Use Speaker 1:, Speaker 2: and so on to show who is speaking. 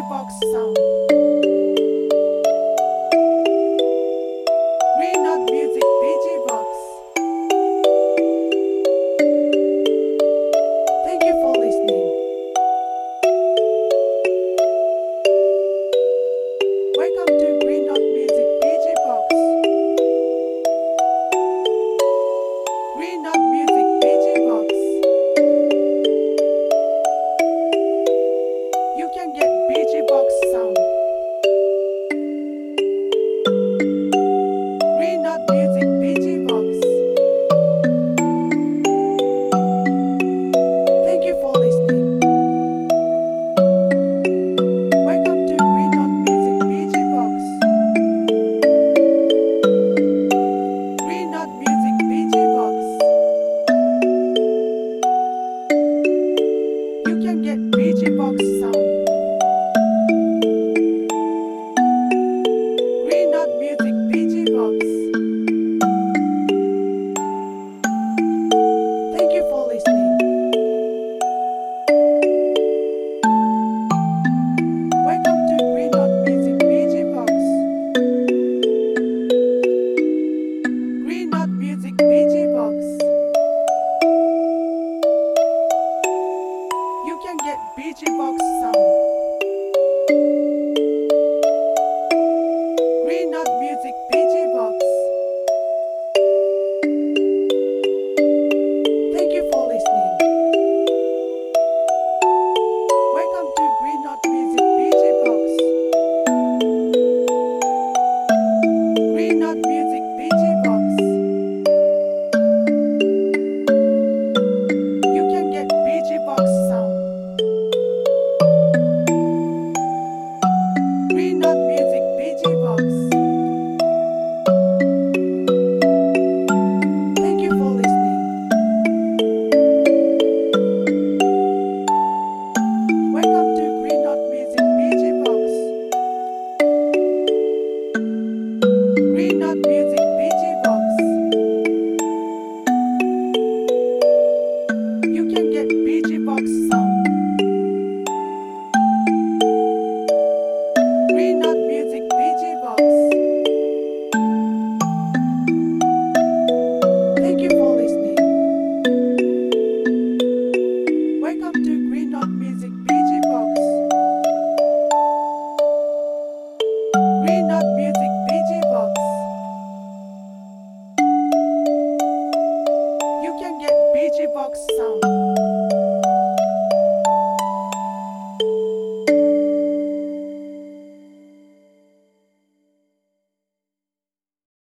Speaker 1: Box sound. Green Note Music BG Box. Thank you for listening. Welcome to Green Note Music BG Box. Green Note Music BG Box. You can get BG Box sound. Green Note Music BG Box. Thank you for listening. Welcome to Green Note Music BG Box. Green Note Music BG Box. You can get BG Box sound. Green Note Music BG Box. Thank you for listening. Welcome to Green Note Music BG Box. Green Note Music BG Box. You can get BG Box sound. Green Note Music BG Box. Thank you for listening. Welcome to Green Note Music BG Box. Green Note Music BG Box. You can get BG Box sound. Green Note Music BG Box. Thank you for listening. Welcome to Green Note Music BG Box. Green Note Music BG Box. You can get BG Box sound. Green Note Music BG Box. Thank you for listening. Welcome to Green Note Music BG Box. Green Note Music BG Box. You can get BG Box sound.